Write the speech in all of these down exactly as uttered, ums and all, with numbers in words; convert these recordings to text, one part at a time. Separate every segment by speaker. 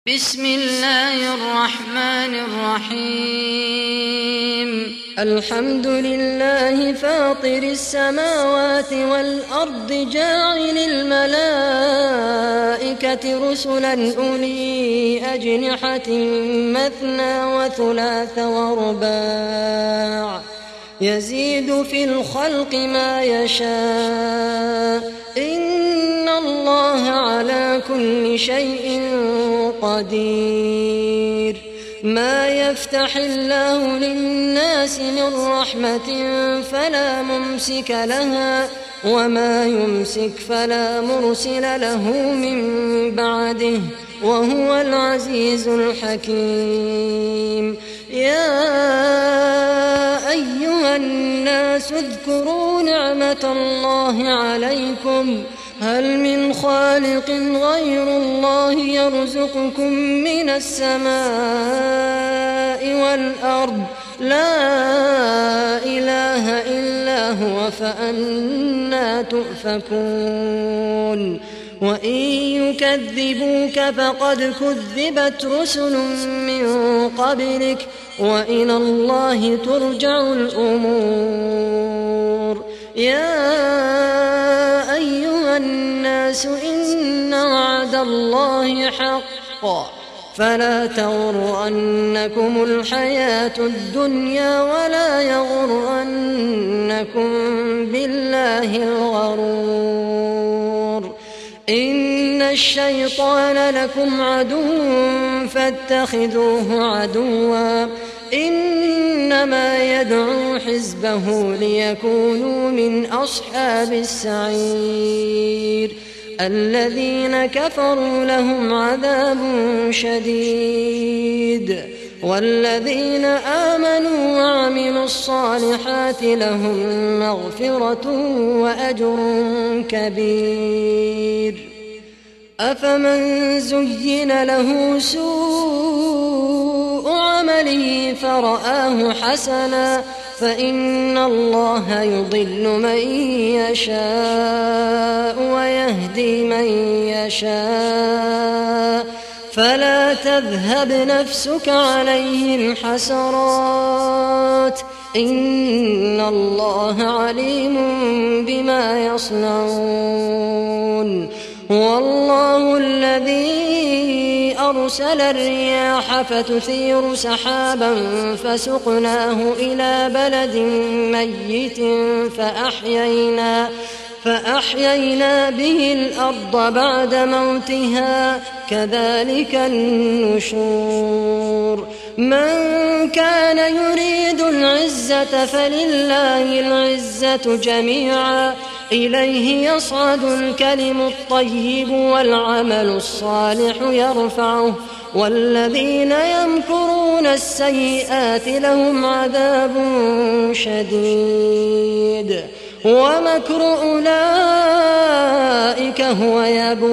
Speaker 1: بسم الله الرحمن الرحيم
Speaker 2: الحمد لله فاطر السماوات والأرض جاعل الملائكة رسلا أولي أجنحة مثنى وثلاث ورباع يزيد في الخلق ما يشاء إن الله على كل شيء قدير. ما يفتح الله للناس من رحمة فلا ممسك لها وما يمسك فلا مرسل له من بعده وهو العزيز الحكيم. يا أيها الناس اذكروا نعمة الله عليكم هل من خالق غير الله يرزقكم من السماء والأرض لا إله إلا هو فأنى تؤفكون. وإن يكذبوك فقد كذبت رسل من قبلك وإلى الله ترجع الأمور. يا أيها الناس إن وعد الله حق فلا تغرنكم الحياة الدنيا ولا يغرنكم بالله الغرور. إن الشيطان لكم عدو فاتخذوه عدوا إنما يدعو حزبه ليكونوا من أصحاب السعير. الذين كفروا لهم عذاب شديد والذين آمنوا وعملوا الصالحات لهم مغفرة وأجر كبير. أفمن زين له سوء عمله فرآه حسنا فإن الله يضل من يشاء ويهدي من يشاء فلا تذهب نفسك عليهم حسرات إن الله عليم بما يصنعون. والله الذي أرسل الرياح فتثير سحابا فسقناه إلى بلد ميت فأحيينا, فأحيينا به الأرض بعد موتها كذلك النشور. من كان يريد العزة فلله العزة جميعا إليه يصعد الكلم الطيب والعمل الصالح يرفعه والذين يمكرون السيئات لهم عذاب شديد ومكر أولئك هو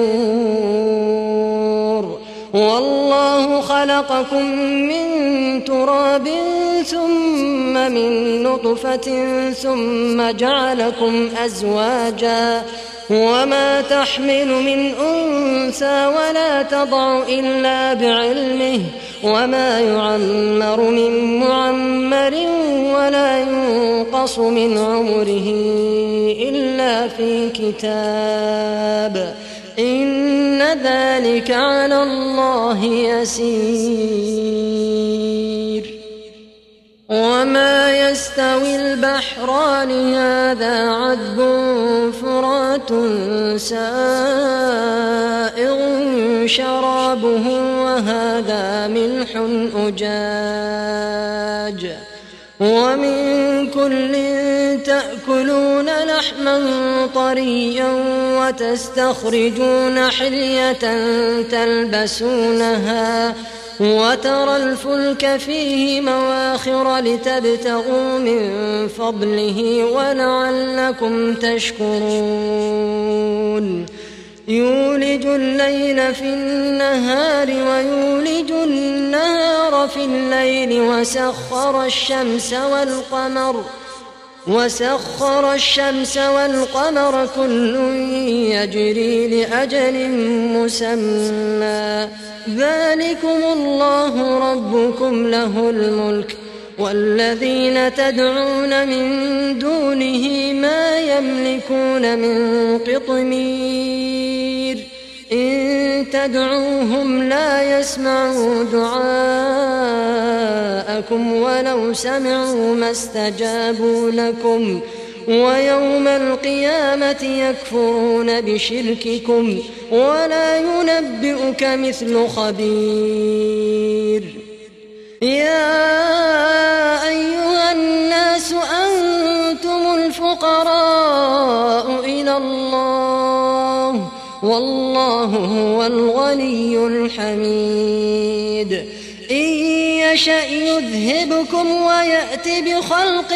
Speaker 2: يبور. والله خلقكم من تراب ثم من نطفة ثم جعلكم أزواجا وما تحمل من أنثى ولا تضع إلا بعلمه وما يعمر من معمر ولا ينقص من عمره إلا في كتاب إن ذلك على الله يسير. وما يستوي البحران هذا عذب فرات سائغ شرابه وهذا ملح أجاج ومن كل تأكلون لحما طريا وتستخرجون حلية تلبسونها وترى الفلك فيه مواخر لتبتغوا من فضله ولعلكم تشكرون. يولج الليل في النهار ويولج النهار في الليل وسخر الشمس والقمر وسخر الشمس والقمر كل يجري لأجل مسمى ذلكم الله ربكم له الملك والذين تدعون من دونه ما يملكون من قطمير إن تدعوهم لا يسمعوا دعاءكم ولو سمعوا ما استجابوا لكم ويوم القيامة يكفرون بشرككم ولا ينبئك مثل خبير يا أيها الناس أنتم الفقراء إلى الله والله هو الغني الحميد إن يشأ يذهبكم ويأت بخلق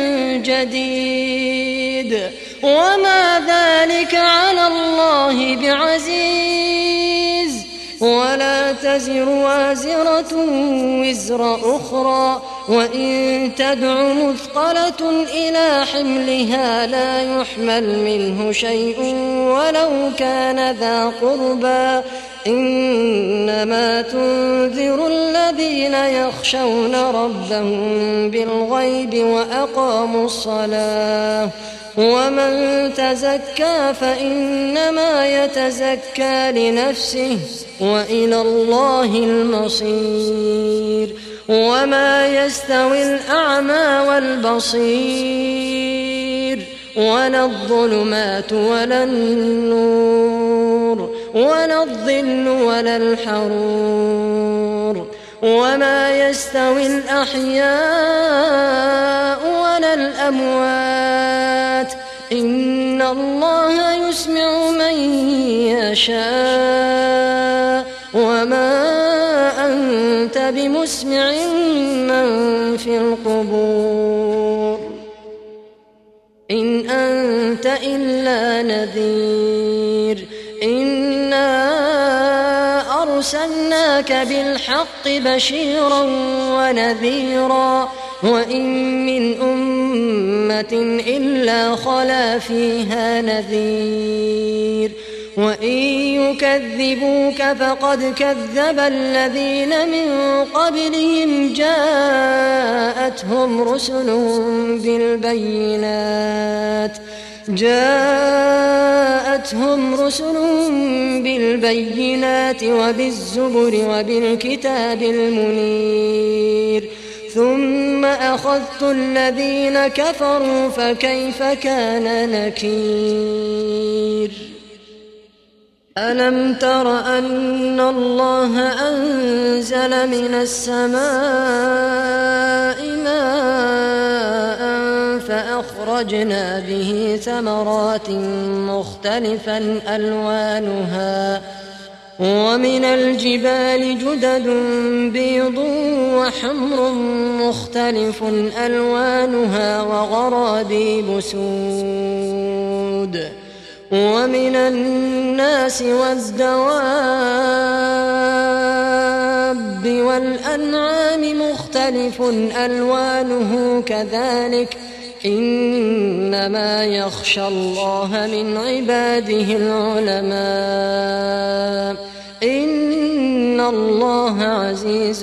Speaker 2: جديد وما ذلك على الله بعزيز ولا تزر وازرة وزر أخرى وإن تدع مثقلة إلى حملها لا يحمل منه شيء ولو كان ذا قربى إنما تنذر الذين يخشون ربهم بالغيب وأقاموا الصلاة ومن تزكى فإنما يتزكى لنفسه وإلى الله المصير وما يستوي الأعمى والبصير ولا الظلمات ولا النور ولا الظل ولا الحرور وما يستوي الأحياء ولا الأموات إن الله يسمع من يشاء وما أنت بمسمع من في القبور إن أنت إلا نذير إنا أرسلناك بالحق بشيرا ونذيرا وإن من أمة إلا خلا فيها نذير وإن يكذبوك فقد كذب الذين من قبلهم جاءتهم رسلهم بالبينات جاءتهم رسلهم بالبينات وبالزبر وبالكتاب المنير ثم أخذت الذين كفروا فكيف كان نكير ألم تر أن الله أنزل من السماء ماء فأخرجنا به ثمرات مختلفا ألوانها ومن الجبال جدد بيض وحمر مختلف ألوانها وغرابيب سود ومن الناس والدواب والأنعام مختلف ألوانه كذلك إنما يخشى الله من عباده العلماء إن الله عزيز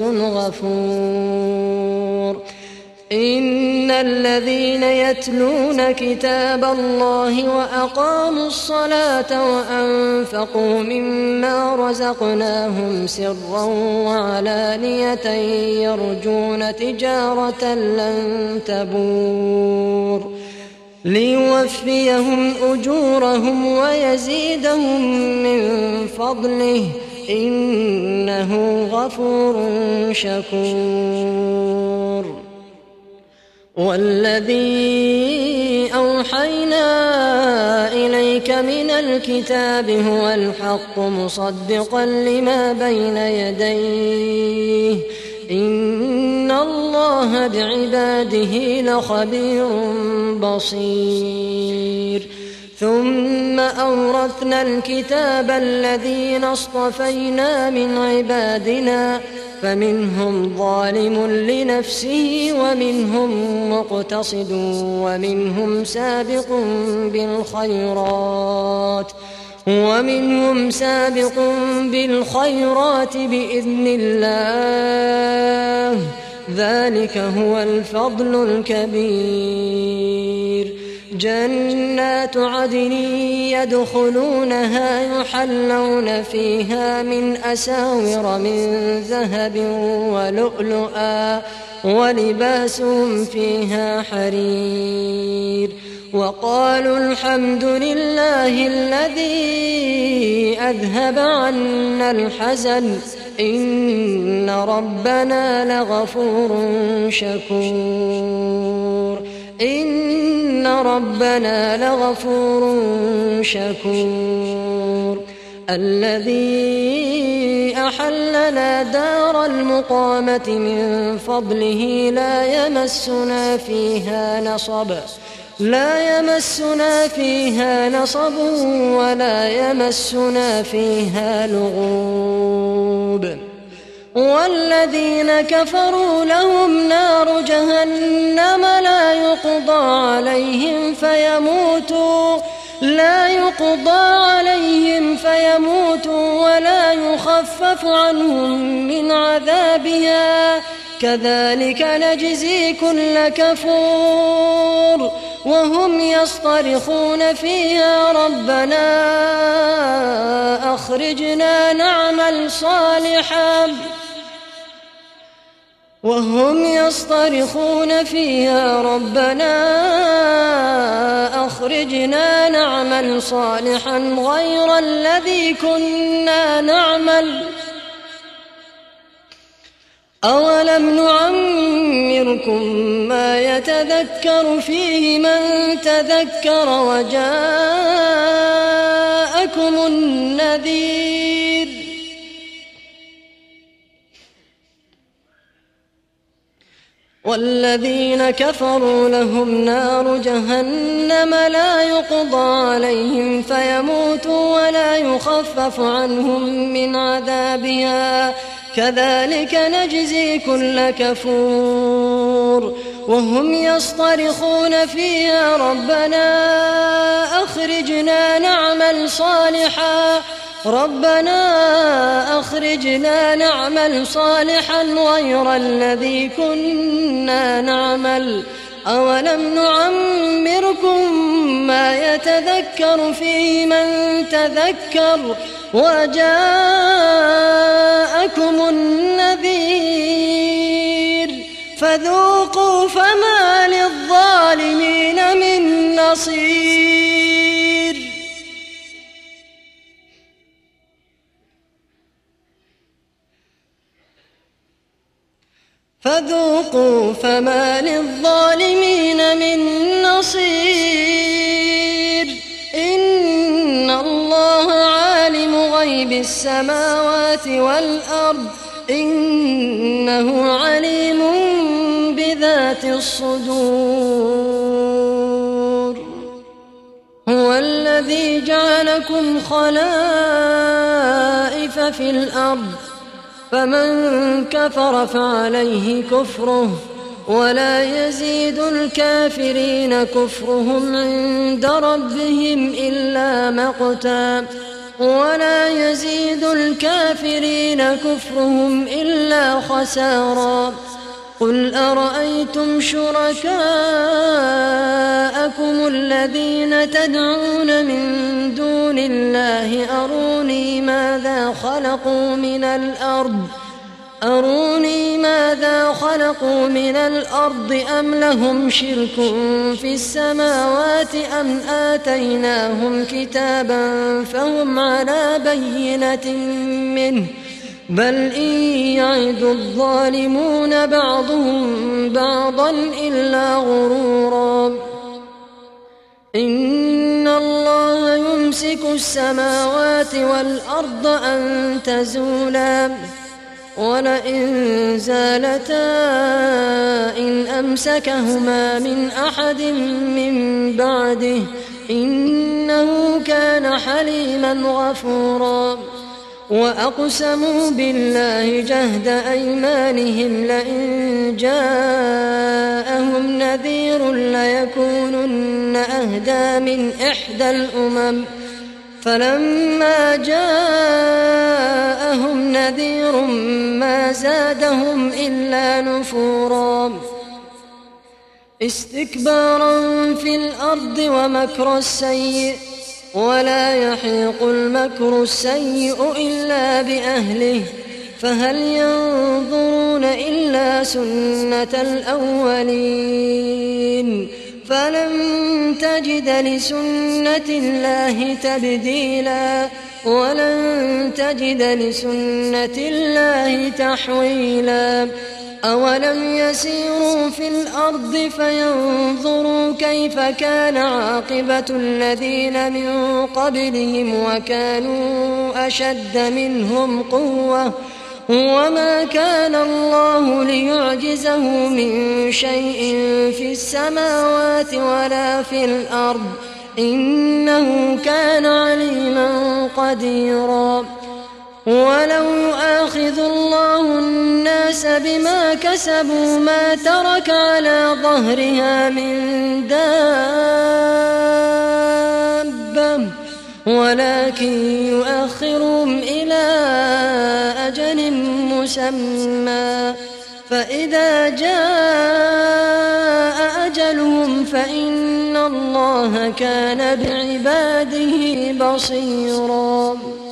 Speaker 2: غفور إن الذين يتلون كتاب الله وأقاموا الصلاة وأنفقوا مما رزقناهم سرا وعلانية يرجون تجارة لن تبور ليوفيهم أجورهم ويزيدهم من فضله إنه غفور شكور والذي أوحينا إليك من الكتاب هو الحق مصدقا لما بين يديه إن الله بعباده لخبير بصير ثم أورثنا الكتاب الذين اصطفينا من عبادنا فمنهم ظالم لنفسه ومنهم مقتصد ومنهم سابق بالخيرات ومنهم سابق بالخيرات بإذن الله ذلك هو الفضل الكبير. جنات عدن يدخلونها يحلون فيها من أساور من ذهب ولؤلؤا ولباسهم فيها حرير. وقالوا الحمد لله الذي أذهب عنا الحزن إن ربنا لغفور شكور إن ربنا لغفور شكور. الذي أحلنا دار المقامة من فضله لا يمسنا فيها نصب لا يمسنا فيها نصب ولا يمسنا فيها لغوب. والذين كفروا لهم نار جهنم لا يقضى عليهم فيموتوا لا يقضى عليهم فيموتوا ولا يخفف عنهم من عذابها كذلك نجزي كل كفور. وهم يصطرخون فيها ربنا أخرجنا نعمل صالحا وهم يصطرخون فيها ربنا أخرجنا نعمل صالحا غير الذي كنا نعمل أولم نعمركم ما يتذكر فيه من تذكر وجاءكم النذير والذين كفروا لهم نار جهنم لا يقضى عليهم فيموتوا ولا يخفف عنهم من عذابها كذلك نجزي كل كفور. وهم يصطرخون فيها ربنا أخرجنا نعمل صالحا ربنا أخرجنا نعمل صالحا غير الذي كنا نعمل أولم نعمركم ما يتذكر فيه من تذكر وجاءكم النذير فذوقوا فما للظالمين من نصير. فذوقوا فما للظالمين من نصير. إن الله عالم غيب السماوات والأرض إنه عليم بذات الصدور. هو الذي جعلكم خلائف في الأرض فمن كفر فعليه كفره ولا يزيد الكافرين كفرهم عند ربهم إلا مقتا ولا يزيد الكافرين كفرهم إلا خسارا. قل أرأيتم شركاءكم الذين تدعون من دون الله أروني ماذا خلقوا من الأرض أروني ماذا خلقوا من الأرض أم لهم شرك في السماوات أم آتيناهم كتابا فهم على بينة منه بل إن يعد الظالمون بعضهم بعضا إلا غرورا. إن الله يمسك السماوات والأرض أن تزولا ولئن زالتا إن أمسكهما من أحد من بعده إنه كان حليما غفورا. وأقسموا بالله جهد أيمانهم لئن جاءهم نذير ليكونن أهدى من إحدى الأمم فلما جاءهم نذير ما زادهم إلا نفورا استكبارا في الأرض ومكر السيء ولا يحيق المكر السيء إلا بأهله فهل ينظرون إلا سنة الأولين فلن تجد لسنة الله تبديلا ولن تجد لسنة الله تحويلا أولم يسيروا في الأرض فينظروا كيف كان عاقبة الذين من قبلهم وكانوا أشد منهم قوة وما كان الله ليعجزه من شيء في السماوات ولا في الأرض إنه كان عليما قديرا ولو يؤاخذ الله الناس بما كسبوا ما ترك على ظهرها من دابة ولكن يؤخرهم إلى أجل مسمى فإذا جاء أجلهم فإن الله كان بعباده بصيرا.